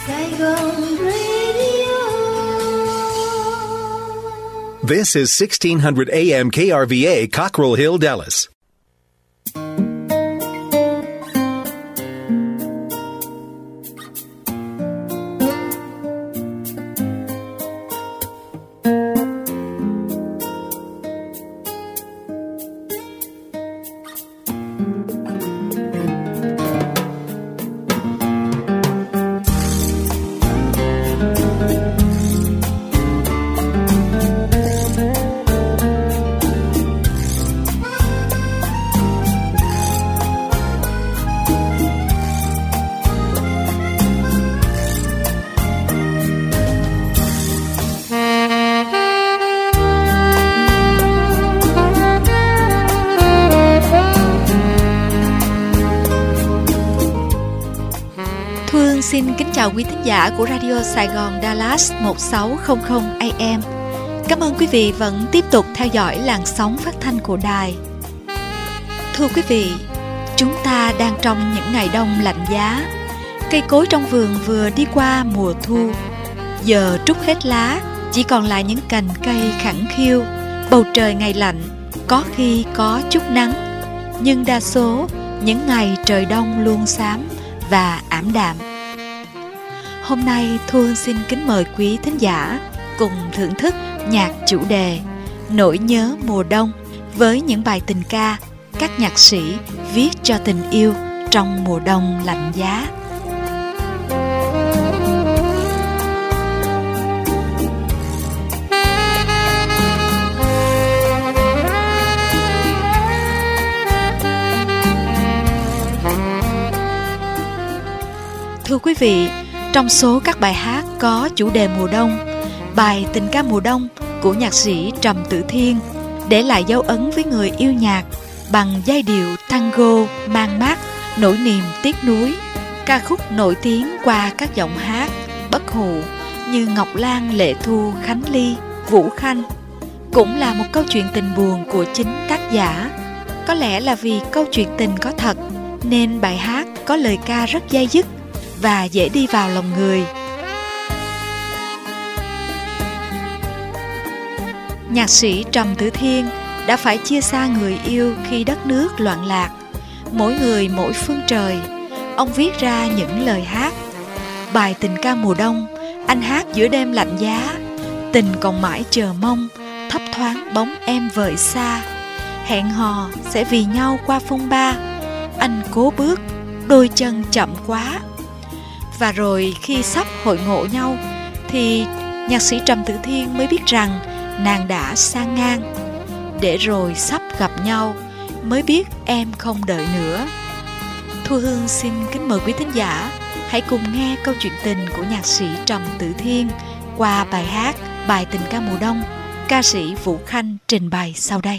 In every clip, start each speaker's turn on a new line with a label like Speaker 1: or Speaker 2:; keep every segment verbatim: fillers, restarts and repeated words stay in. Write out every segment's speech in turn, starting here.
Speaker 1: Saigon Radio.
Speaker 2: This is sixteen hundred A M K R V A, Cockrell Hill, Dallas.
Speaker 3: Xin kính chào quý thính giả của Radio Sài Gòn Dallas một sáu không không A M. Cảm ơn quý vị vẫn tiếp tục theo dõi làn sóng phát thanh của đài. Thưa quý vị, chúng ta đang trong những ngày đông lạnh giá. Cây cối trong vườn vừa đi qua mùa thu. Giờ trút hết lá, chỉ còn lại những cành cây khẳng khiu. Bầu trời ngày lạnh, có khi có chút nắng. Nhưng đa số, những ngày trời đông luôn xám và ảm đạm. Hôm nay Thu Hương xin kính mời quý thính giả cùng thưởng thức nhạc chủ đề Nỗi nhớ mùa đông với những bài tình ca các nhạc sĩ viết cho tình yêu trong mùa đông lạnh giá. Thưa quý vị, trong số các bài hát có chủ đề mùa đông, bài Tình ca mùa đông của nhạc sĩ Trầm Tử Thiên để lại dấu ấn với người yêu nhạc bằng giai điệu tango mang mát nỗi niềm tiếc nuối. Ca khúc nổi tiếng qua các giọng hát bất hủ như Ngọc Lan, Lệ Thu, Khánh Ly, Vũ Khanh, cũng là một câu chuyện tình buồn của chính tác giả. Có lẽ là vì câu chuyện tình có thật nên bài hát có lời ca rất dai dứt và dễ đi vào lòng người. Nhạc sĩ Trầm Tử Thiên đã phải chia xa người yêu khi đất nước loạn lạc. Mỗi người mỗi phương trời, ông viết ra những lời hát. Bài Tình ca mùa đông, anh hát giữa đêm lạnh giá. Tình còn mãi chờ mong, thấp thoáng bóng em vời xa. Hẹn hò sẽ vì nhau qua phong ba. Anh cố bước, đôi chân chậm quá. Và rồi khi sắp hội ngộ nhau thì nhạc sĩ Trầm Tử Thiên mới biết rằng nàng đã sang ngang. Để rồi sắp gặp nhau mới biết em không đợi nữa. Thu Hương xin kính mời quý thính giả hãy cùng nghe câu chuyện tình của nhạc sĩ Trầm Tử Thiên qua bài hát Bài Tình ca mùa đông, ca sĩ Vũ Khanh trình bày sau đây.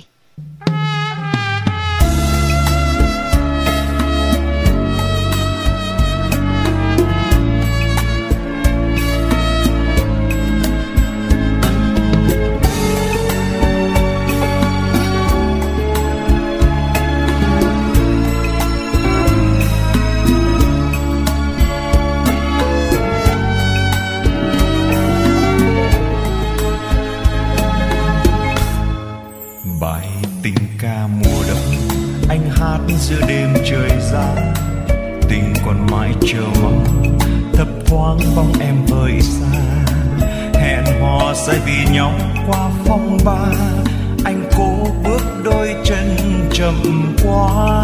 Speaker 4: Giữa đêm trời giá, tình còn mãi chờ mong, thấp thoáng bóng em vời xa. Hẹn hò sẽ vì nhau qua phong ba, anh cố bước đôi chân chậm quá.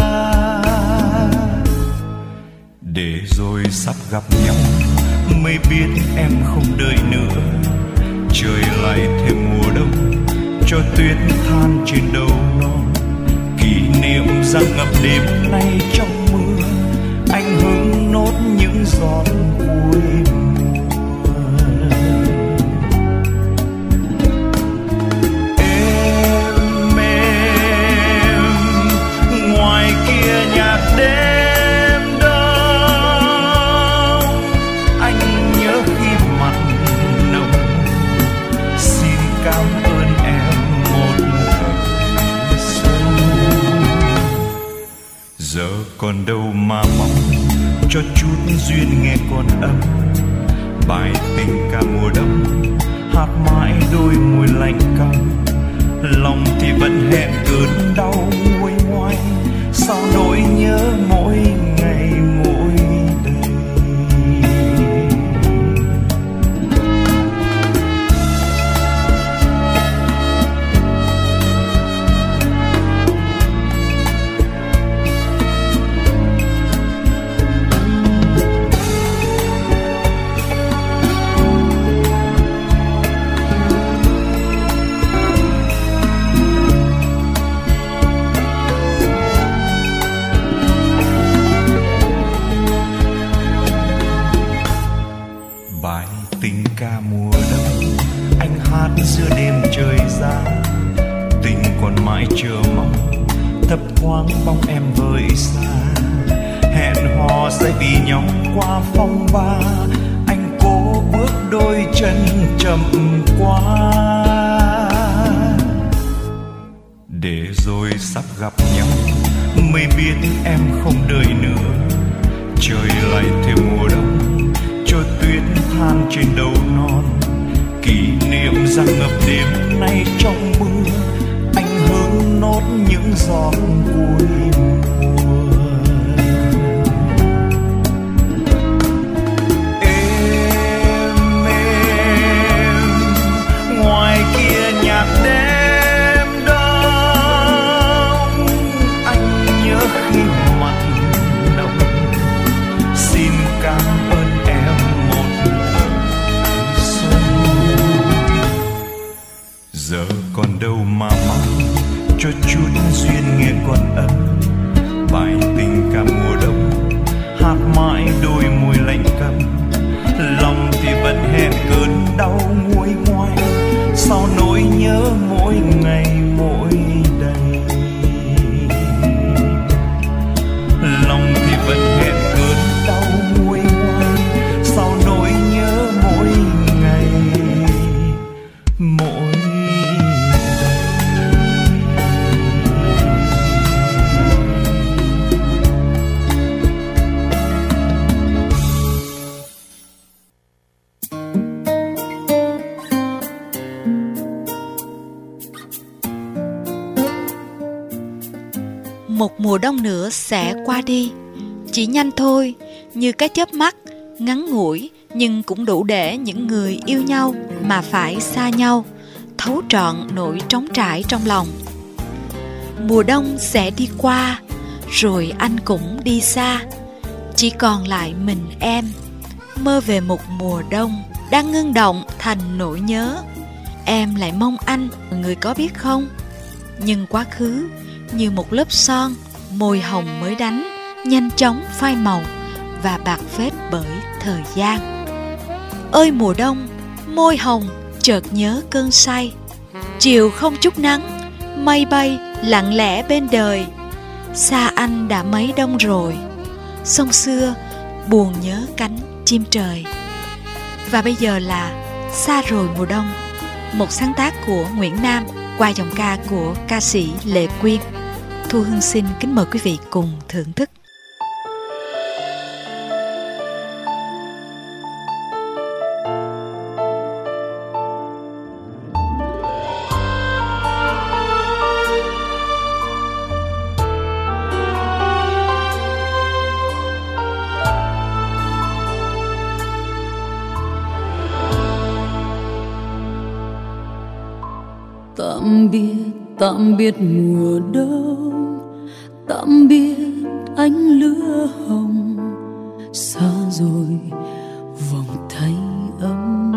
Speaker 4: Để rồi sắp gặp nhau mới biết em không đợi nữa. Trời lại thêm mùa đông, cho tuyết than trên đầu non. Kỷ niệm rằng ngập đêm nay trong mưa, anh hứng nốt những giọt cuối mùa. Em em ngoài kia nhạc đêm đông, anh nhớ khi mặn nồng. Xin cảm ơn em một thời xuân. Giờ còn đâu mà mong cho chút duyên nghe còn ấm. bài tình ca mùa đông hát mãi đôi môi lạnh căm, lòng thì vẫn hẹn cơn đau nguôi ngoai, sao nỗi nhớ mỗi ngày mỗi day. Giữa đêm trời giá tình còn mãi chờ mong, thấp thoáng bóng em vơi xa, hẹn hò sẽ vì nhau qua phong ba, anh cố bước đôi chân chậm quá, để rồi sắp gặp nhau mới biết em không đợi nữa, trời lại thêm mùa đông cho tuyết than trên đầu non, kỷ niệm rằng ngập đêm nay trong mưa, anh hương nốt những giọt cuối mùa. Êm êm ngoài kia nhạc đêm đông, anh nhớ khi mặt nồng, xin cảm ơn em một giờ còn đâu mà mong cho chút duyên nghe còn ấm, bài tình ca mùa đông hát mãi đôi môi lạnh căm, lòng thì vẫn hẹn cơn đau nguôi ngoai, sao nỗi nhớ mỗi ngày mỗi day, lòng thì vẫn hẹn cơn đau nguôi ngoai, sao nỗi nhớ mỗi ngày mỗi.
Speaker 3: Một mùa đông nữa sẽ qua đi, chỉ nhanh thôi, như cái chớp mắt, ngắn ngủi nhưng cũng đủ để những người yêu nhau mà phải xa nhau, thấu trọn nỗi trống trải trong lòng. Mùa đông sẽ đi qua, rồi anh cũng đi xa, chỉ còn lại mình em, mơ về một mùa đông đang ngưng động thành nỗi nhớ. Em lại mong anh, người có biết không? Nhưng quá khứ như một lớp son, môi hồng mới đánh, nhanh chóng phai màu và bạc phết bởi thời gian. Ơi mùa đông, môi hồng chợt nhớ cơn say. Chiều không chút nắng, mây bay lặng lẽ bên đời. Xa anh đã mấy đông rồi, sông xưa buồn nhớ cánh chim trời. Và bây giờ là Xa rồi mùa đông, một sáng tác của Nguyễn Nam qua giọng ca của ca sĩ Lệ Quyên. Thu Hương xin kính mời quý vị cùng thưởng thức.
Speaker 1: Tạm biệt, tạm biệt mùa đông, tạm biệt ánh lửa hồng. Xa rồi vòng tay ấm.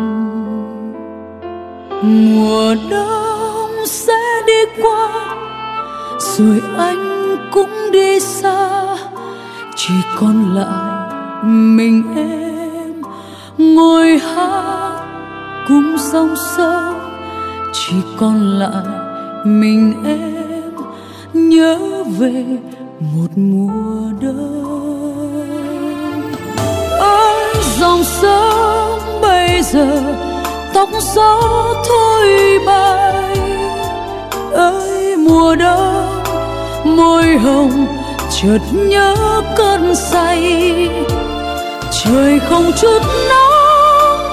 Speaker 1: Mùa đông sẽ đi qua, rồi anh cũng đi xa. Chỉ còn lại mình em ngồi hát cùng dòng sông. Chỉ còn lại mình em nhớ về một mùa đông. Ơi dòng sông bây giờ tóc gió thôi bay. Ơi mùa đông môi hồng chợt nhớ cơn say. Trời không chút nắng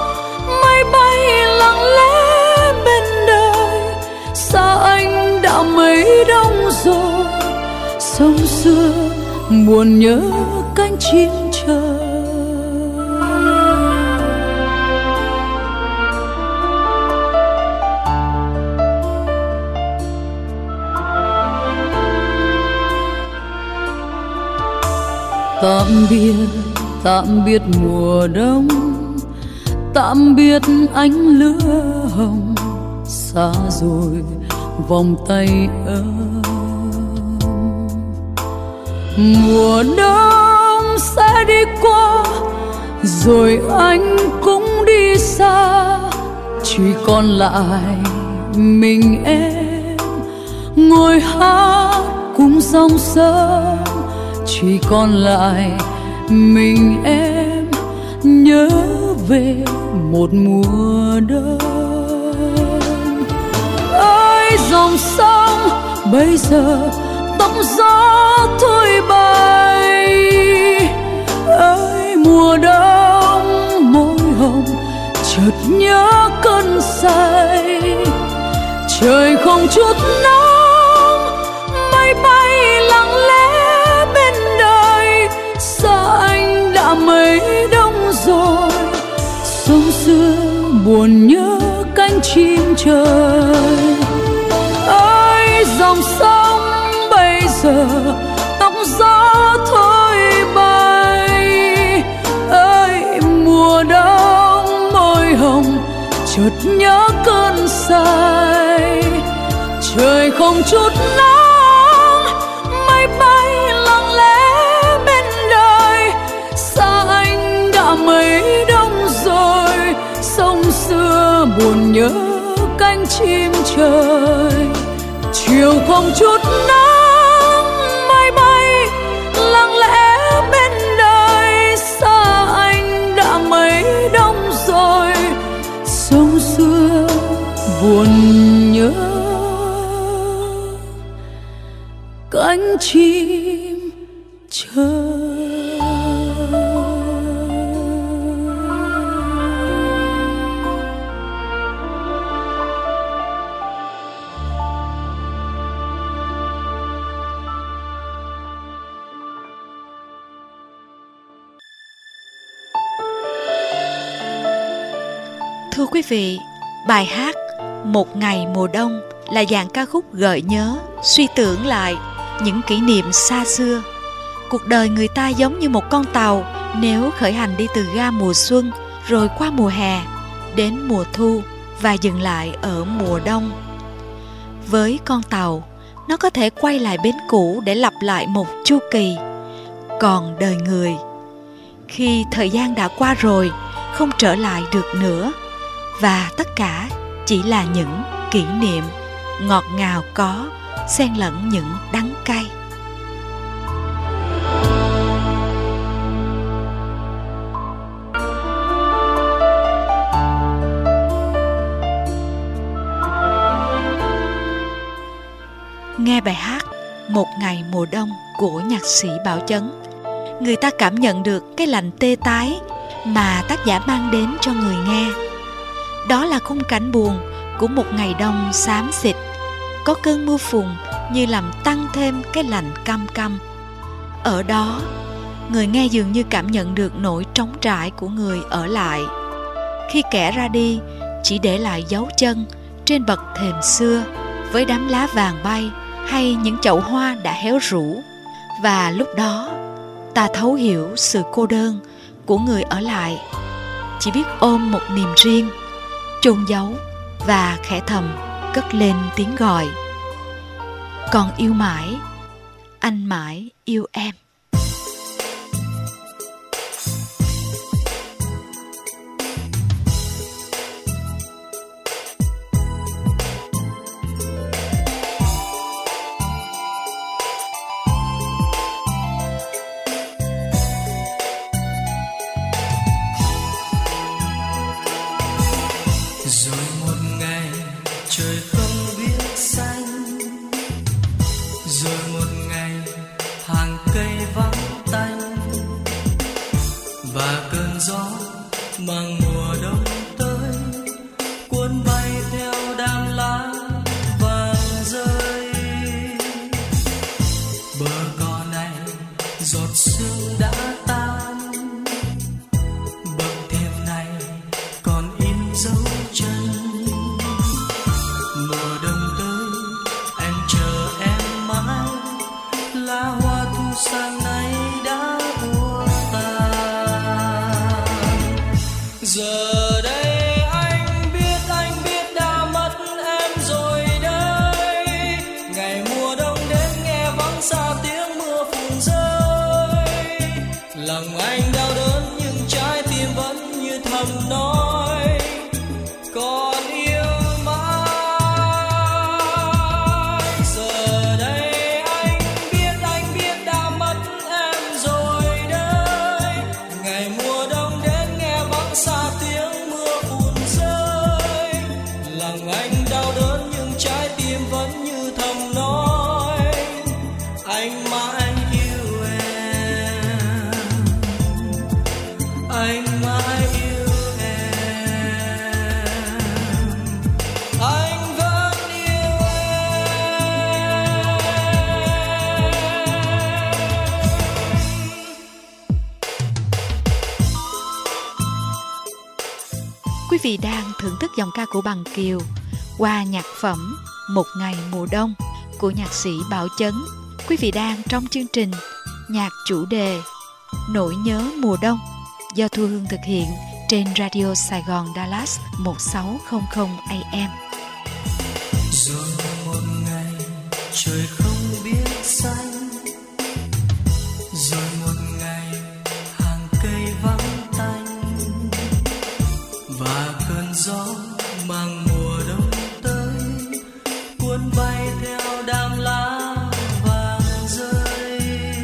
Speaker 1: bay lặng lẽ bên đời. Xa anh đã mấy đông rồi, sông xưa buồn nhớ cánh chim trời. Tạm biệt, tạm biệt mùa đông, tạm biệt ánh lửa hồng. Xa rồi vòng tay ấm, mùa đông sẽ đi qua, rồi anh cũng đi xa. Chỉ còn lại mình em, ngồi hát cùng dòng sông. Chỉ còn lại mình em, nhớ về một mùa đông. Ơi dòng sông bây giờ tóc gió thôi bay. Ơi mùa đông môi hồng chợt nhớ cơn say. Trời không chút nắng, mây bay lặng lẽ bên đời. Xa anh đã mấy đông rồi, sông xưa buồn nhớ cánh chim trời. Ơi dòng sông bây giờ tóc gió thôi bay. Ơi mùa đông môi hồng chợt nhớ cơn say. Trời không chút nắng, mây bay lặng lẽ bên đời. Xa anh đã mấy đông rồi, sông xưa buồn nhớ cánh chim trời. Chiều không chút nắng, mây bay lặng lẽ bên đời. Xa anh đã mấy đông rồi, sông xưa buồn nhớ cánh chim trời.
Speaker 3: Thưa quý vị, bài hát Một Ngày Mùa Đông là dạng ca khúc gợi nhớ, suy tưởng lại những kỷ niệm xa xưa. Cuộc đời người ta giống như một con tàu, nếu khởi hành đi từ ga mùa xuân, rồi qua mùa hè, đến mùa thu và dừng lại ở mùa đông. Với con tàu, nó có thể quay lại bến cũ để lặp lại một chu kỳ. Còn đời người, khi thời gian đã qua rồi, không trở lại được nữa, và tất cả chỉ là những kỷ niệm ngọt ngào có, xen lẫn những đắng cay. Nghe bài hát Một Ngày Mùa Đông của nhạc sĩ Bảo Chấn, người ta cảm nhận được cái lạnh tê tái mà tác giả mang đến cho người nghe. Đó là khung cảnh buồn của một ngày đông xám xịt, có cơn mưa phùn như làm tăng thêm cái lạnh căm căm. Ở đó, người nghe dường như cảm nhận được nỗi trống trải của người ở lại. Khi kẻ ra đi, chỉ để lại dấu chân trên bậc thềm xưa với đám lá vàng bay hay những chậu hoa đã héo rũ. Và lúc đó, ta thấu hiểu sự cô đơn của người ở lại, chỉ biết ôm một niềm riêng, chôn giấu và khẽ thầm cất lên tiếng gọi: còn yêu mãi, anh mãi yêu em.
Speaker 5: Rồi một ngày trời không biết xanh, rồi một ngày hàng cây vắng tanh, và cơn gió mang mùa đông tới thầm nói còn yêu mãi. Giờ đây anh biết, anh biết đã mất em rồi đấy. Ngày mùa đông đến nghe vắng xa tiếng mưa phùn rơi, lòng anh đau đớn nhưng trái tim vẫn như thầm nói anh mãi yêu em, anh mãi yêu em, anh vẫn yêu em.
Speaker 3: Quý vị đang thưởng thức dòng ca của Bằng Kiều qua nhạc phẩm Một Ngày Mùa Đông của nhạc sĩ Bảo Chấn. Quý vị đang trong chương trình nhạc chủ đề Nỗi Nhớ Mùa Đông do Thu Hương thực hiện trên Radio Sài Gòn Dallas một sáu không không A M.
Speaker 5: Rồi một ngày trời không biết xanh, rồi một ngày hàng cây vắng tanh, và cơn gió mang mùa đông tới cuốn bay theo đám lá vàng rơi.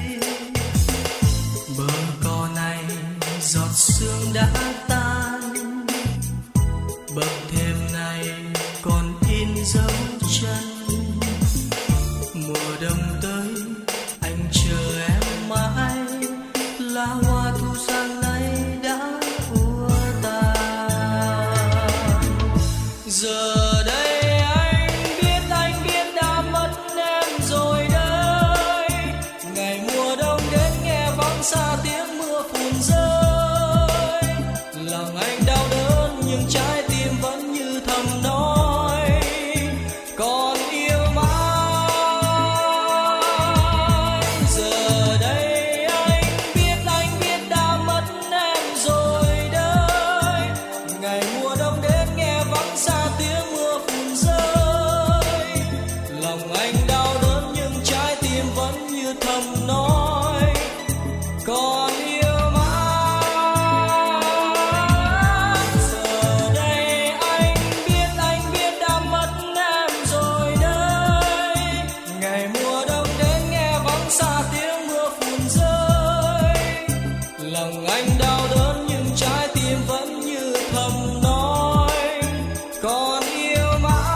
Speaker 5: Bờ cỏ này giọt sương đã tan, bậc thềm này còn in dấu chân. Mùa đông tới anh chờ em mãi, lá hoa thu sang nay đã úa tàn. Giờ đây anh biết, anh biết đã mất em rồi đấy. Ngày mùa đông đến nghe vắng xa tiếng mưa phùn rơi, lòng anh đau đớn nhưng trái tim vẫn như thầm nói còn yêu mãi. Giờ đây anh biết, anh biết đã mất em rồi đấy. Ngày mùa đông đến nghe vắng xa tiếng mưa phùn rơi, lòng anh đau đớn nhưng trái tim vẫn như thầm nói còn yêu mãi. Giờ đây anh biết, anh biết đã mất em rồi đấy. Ngày mùa đông đến nghe vắng xa tiếng mưa phùn rơi, lòng anh đau đớn nhưng trái tim vẫn như thầm nói còn yêu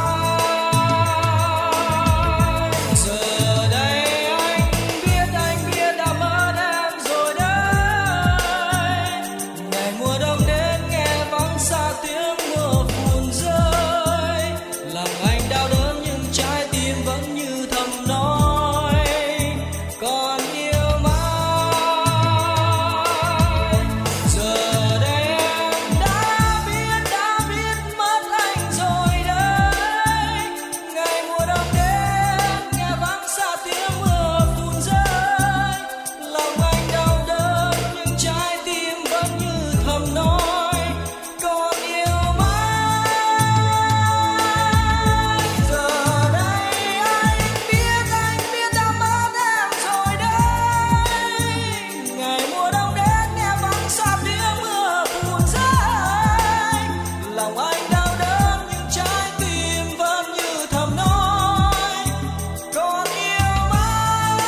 Speaker 5: mãi. Giờ đây anh biết, anh biết đã mất em rồi đấy. Ngày mùa đông đến nghe vắng xa tiếng mưa phùn rơi, lòng anh đau đớn nhưng trái tim vẫn như thầm nói còn yêu mãi. Giờ đây em đã biết, đã biết mất anh rồi đấy. Ngày mùa đông đến nghe vắng xa tiếng mưa phùn rơi, lòng anh đau đớn nhưng trái tim vẫn như thầm nói còn yêu mãi. Giờ đây anh biết, anh biết đã mất em rồi đấy. Ngày mùa đông đến nghe vắng xa tiếng mưa phùn rơi, lòng anh đau đớn nhưng trái tim vẫn như thầm nói còn yêu mãi.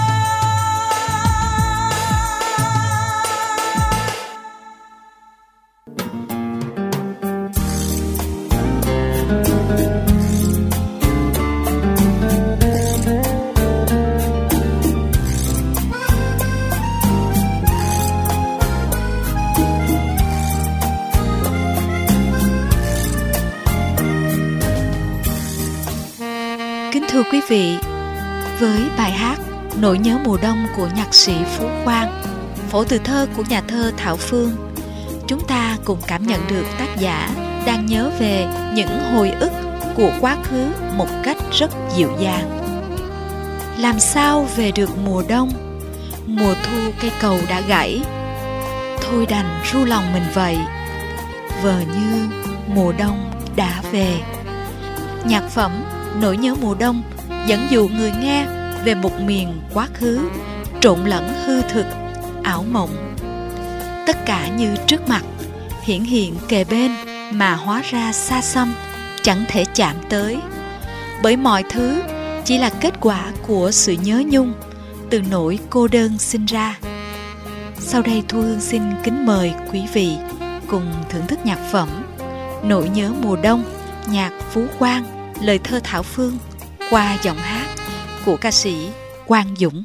Speaker 3: Kính thưa quý vị, với bài hát Nỗi Nhớ Mùa Đông của nhạc sĩ Phú Quang, phổ từ thơ của nhà thơ Thảo Phương, chúng ta cùng cảm nhận được tác giả đang nhớ về những hồi ức của quá khứ một cách rất dịu dàng. Làm sao về được mùa đông, mùa thu cây cầu đã gãy, thôi đành ru lòng mình vậy, vờ như mùa đông đã về. Nhạc phẩm Nỗi Nhớ Mùa Đông dẫn dụ người nghe về một miền quá khứ trộn lẫn hư thực, ảo mộng. Tất cả như trước mặt, hiển hiện kề bên mà hóa ra xa xăm, chẳng thể chạm tới. Bởi mọi thứ chỉ là kết quả của sự nhớ nhung, từ nỗi cô đơn sinh ra. Sau đây Thu Hương xin kính mời quý vị cùng thưởng thức nhạc phẩm Nỗi nhớ mùa đông, nhạc Phú Quang, lời thơ Thảo Phương qua giọng hát của ca sĩ Quang Dũng.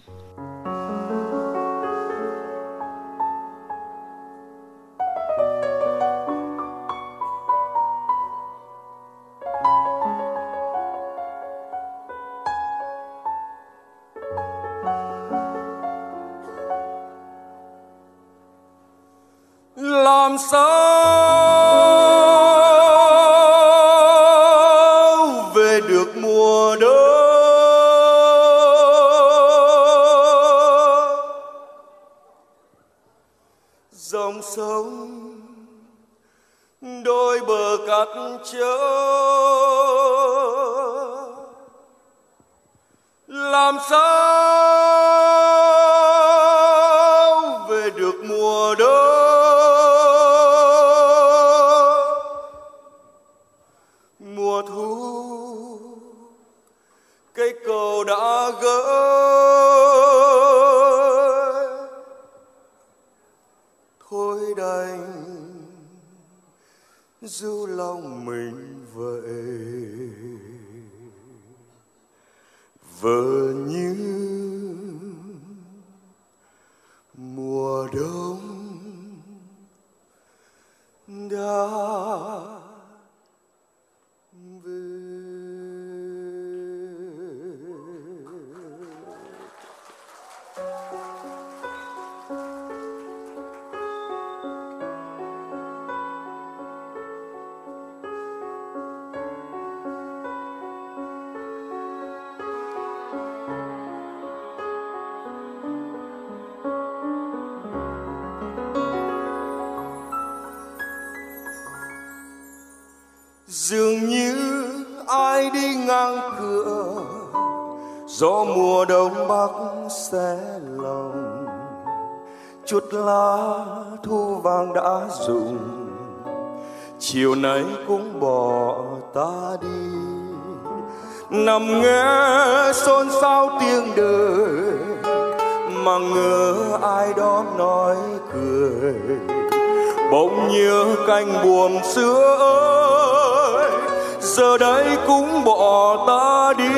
Speaker 6: Làm sao về được mùa đông, dòng sông đôi bờ cát trắng. Làm sao về được mùa đông, mùa thu cây cầu đã gãy, thôi đành du lòng mình vậy. Vờ như mùa đông đã về. Dường như ai đi ngang cửa, gió mùa đông bắc xé lòng. Chút lá thu vàng đã rụng, chiều nay cũng bỏ ta đi. Nằm nghe xôn xao tiếng đời, mà ngờ ai đó nói cười. Bỗng nhớ canh buồm xưa ơi, giờ đây cũng bỏ ta đi.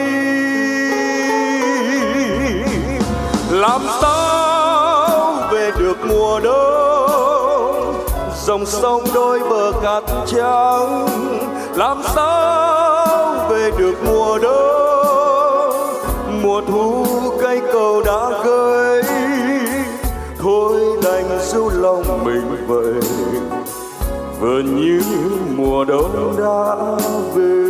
Speaker 6: Làm sao về được mùa đông, dòng sông đôi bờ cát trắng. Làm sao về được mùa đông, mùa thu cây cầu đã gãy, thôi đành du lòng mình vậy. Vừa như mùa đông đã về.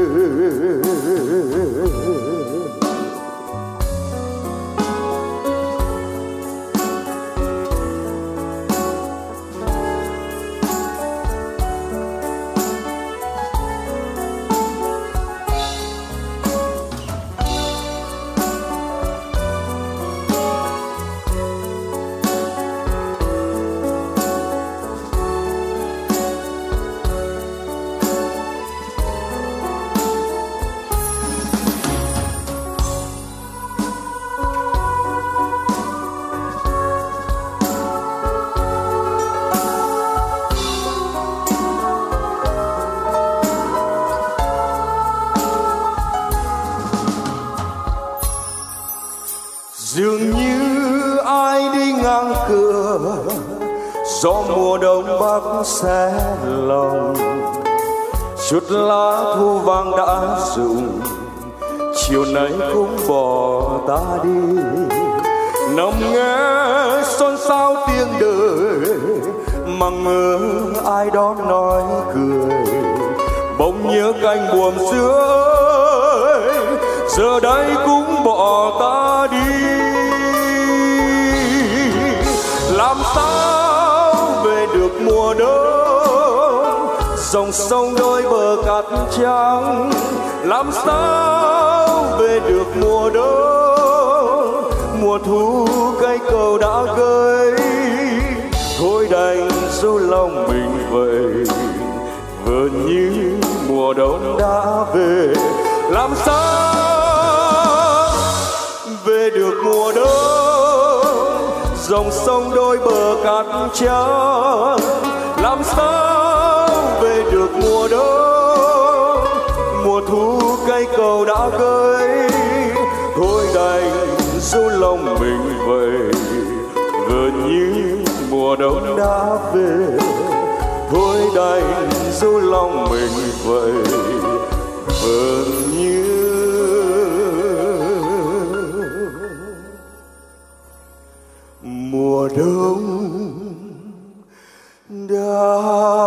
Speaker 6: Dường như ai đi ngang cửa, gió mùa đông bắc xé lòng. Chút lá thu vàng đã rụng, chiều nay cũng bỏ ta đi. Nằm nghe xôn xao tiếng đời, mà ngờ ai đó nói cười. Bỗng nhớ canh buồm xưa ơi, giờ đây cũng bỏ ta đi. Làm sao về được mùa đông, dòng sông đôi bờ cát trắng. Làm sao về được mùa đông, mùa thu cây cầu đã gãy, thôi đành du lòng mình vậy. Vờn như mùa đông đã về, làm sao về được mùa đông? Dòng sông đôi bờ cát trắng, làm sao về được mùa đông? Mùa thu cây cầu đã gãy, thôi đành du lòng mình vậy. Vờn như mùa đông đã về, thôi đành du lòng mình vậy. Vờn như mùa đông đã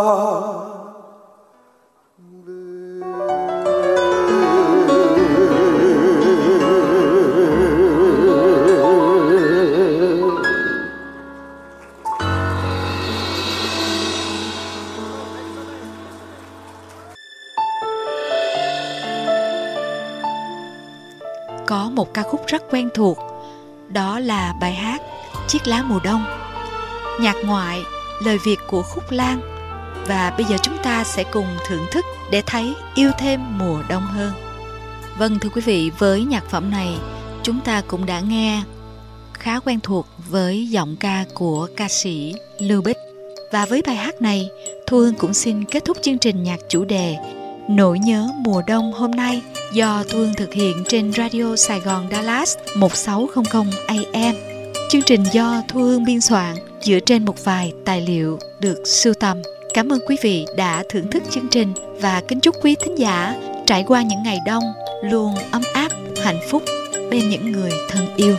Speaker 3: Có một ca khúc rất quen thuộc, đó là bài hát Chiếc lá mùa đông. Nhạc ngoại, lời Việt của Khúc Lan. Và bây giờ chúng ta sẽ cùng thưởng thức để thấy yêu thêm mùa đông hơn. Vâng thưa quý vị, với nhạc phẩm này chúng ta cũng đã nghe khá quen thuộc với giọng ca của ca sĩ Lưu Bích. Và với bài hát này, Thu Hương cũng xin kết thúc chương trình nhạc chủ đề Nỗi nhớ mùa đông hôm nay do Thu Hương thực hiện trên Radio Sài Gòn Dallas một sáu không không A M. Chương trình do Thu Hương biên soạn dựa trên một vài tài liệu được sưu tầm. Cảm ơn quý vị đã thưởng thức chương trình và kính chúc quý thính giả trải qua những ngày đông luôn ấm áp, hạnh phúc bên những người thân yêu.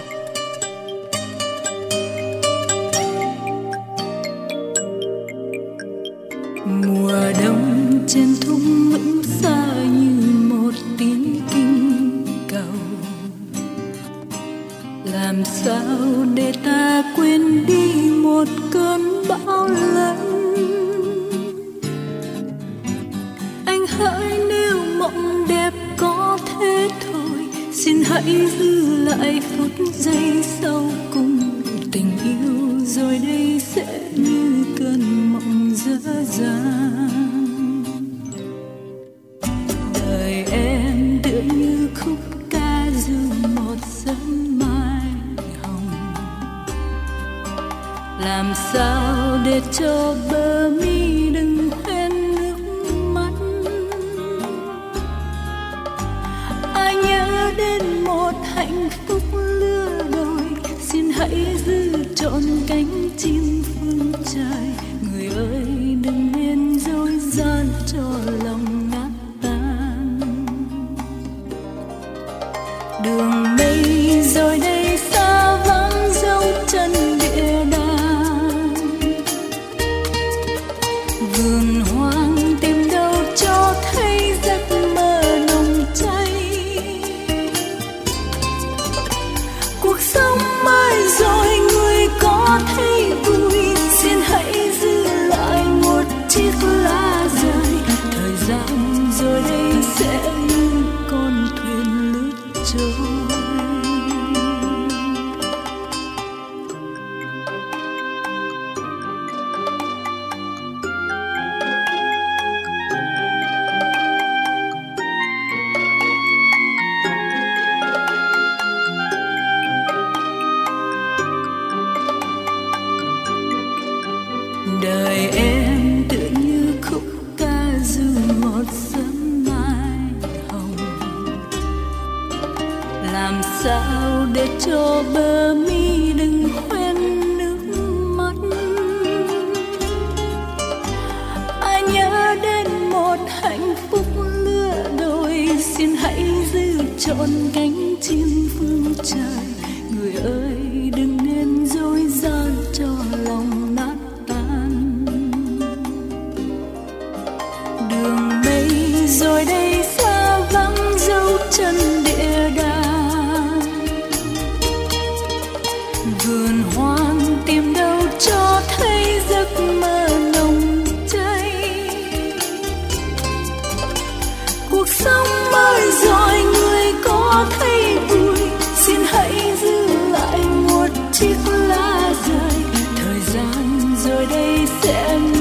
Speaker 1: Mùa đông trên thung lũng xa như một tiếng kinh cầu, làm sao để ta quên đi một cơn bão lớn. Anh hỡi nếu mộng đẹp có thế thôi, xin hãy giữ lại phút giây sau cùng. Tình yêu rồi đây sẽ như cơn mộng dở dang. Đời em tựa như khúc ca ru một sớm mai hồng, làm sao để cho bờ mi đừng hoen nước mắt. Ai nhớ đến một hạnh phúc lứa đôi, xin hãy giữ trọn cánh chim phương trời. Người ơi đừng nên dối gian cho lòng nát tan. Đường mây rồi đây xa vắng dấu chân địa đàng. Vườn hoang tìm đâu cho thấy giấc mơ nồng cháy. Cuộc sống mới rồi người có thấy vui, xin hãy giữ lại một chiếc lá rơi. Thời gian rồi đây sẽ như con thuyền lướt trôi. Đời em tựa như khúc ca ru một sớm mai hồng, làm sao để cho bờ mi đừng hoen nước mắt. Ai nhớ đến một hạnh phúc lứa đôi, xin hãy giữ trọn cánh chim phương trời. Người ơi đừng nên dối gian cho lòng nát. Đường mây rồi đây xa vắng dấu chân địa đàng. Vườn hoang tìm đâu cho thấy giấc mơ nồng cháy. Cuộc sống mới rồi người có thấy vui, xin hãy giữ lại một chiếc lá rơi. Thời gian rồi đây sẽ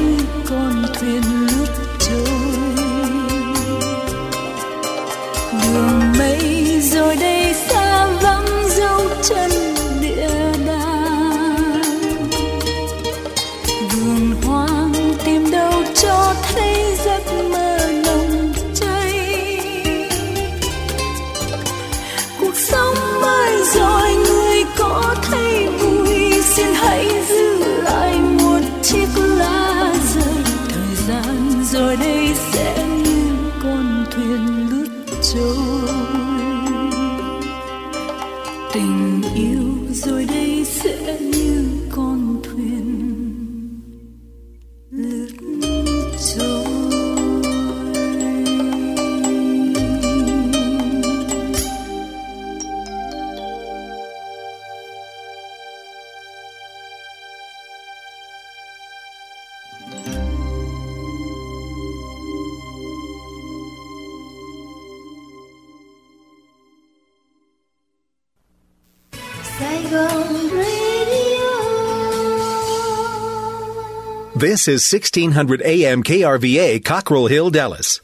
Speaker 1: thuyền lướt trôi. Tình yêu rồi đây sẽ như con thuyền lướt trôi.
Speaker 2: This is sixteen hundred A M K R V A, Cockrell Hill, Dallas.